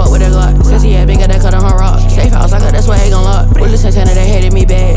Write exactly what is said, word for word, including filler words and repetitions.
fuck with that Glock. Since he had been got that cut on her rock. Safe house, I got that swag on lock. Bullets Santana, they hated me bad.